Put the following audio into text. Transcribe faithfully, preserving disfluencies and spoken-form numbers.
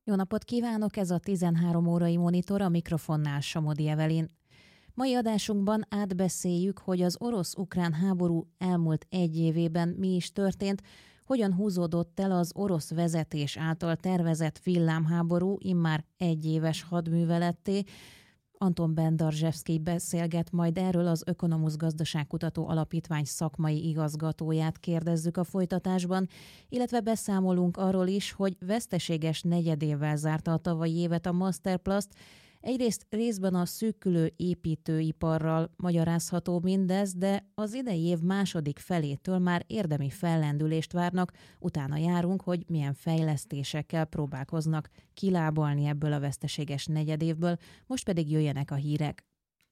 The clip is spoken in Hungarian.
Jó napot kívánok, ez a tizenhárom órai monitor, a mikrofonnál Somodi Evelyn. Mai adásunkban átbeszéljük, hogy az orosz-ukrán háború elmúlt egy évében mi is történt, hogyan húzódott el az orosz vezetés által tervezett villámháború immár egy éves hadműveletté. Anton Bendarzsevszkij beszélget majd erről, az Ökonomusz Gazdaságkutató Alapítvány szakmai igazgatóját kérdezzük a folytatásban, illetve beszámolunk arról is, hogy veszteséges negyedévvel zárta a tavalyi évet a Masterplast. Egyrészt részben a szűkülő építőiparral magyarázható mindez, de az idei év második felétől már érdemi fellendülést várnak, utána járunk, hogy milyen fejlesztésekkel próbálkoznak kilábalni ebből a veszteséges negyedévből, most pedig jöjjenek a hírek.